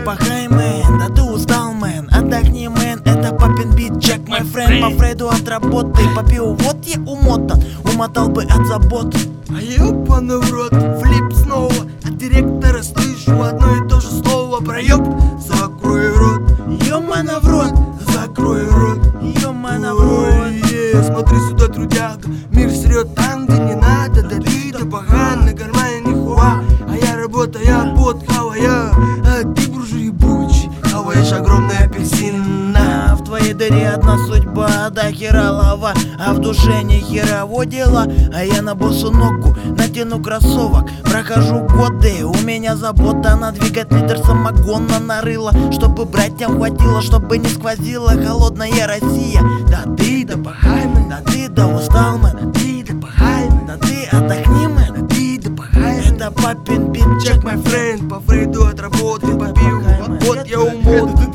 пахай, мэн, да ты устал, мэн. Отдохни, мэн, это папин бит, check my friend. По Фрейду от работы, по пиву вот я умотан, умотал бы от забот. А ёбаный в рот, флип снова. От директора слышу одно и то же слово. Проёб, закрой рот. Ёмана в рот, Закрой рот. ёмана в рот. Смотри сюда, трудяга. Мир срет там, где не надо. Да ты да поган, на кармане не хуа. А я работаю, я бот, хавая. А ты буржуй ебучий, хаваешь огромный апельсин. А в твоей дыре одна судьба, да хера лава, а в душе ни хера во дела. А я на босу ногу натяну кроссовок, прохожу годы, у меня забота. Надвигать литр самогона на рыло, чтобы братьям хватило, чтобы не сквозила холодная Россия. Да ты да пахай, мэн, да ты да устал, мэн, да ты да пахай, мэн, да ты отдохни, мэн, да ты да пахай. Это папин бит, check my friend. По Фрейду от работы, по пиву, вот я умолк.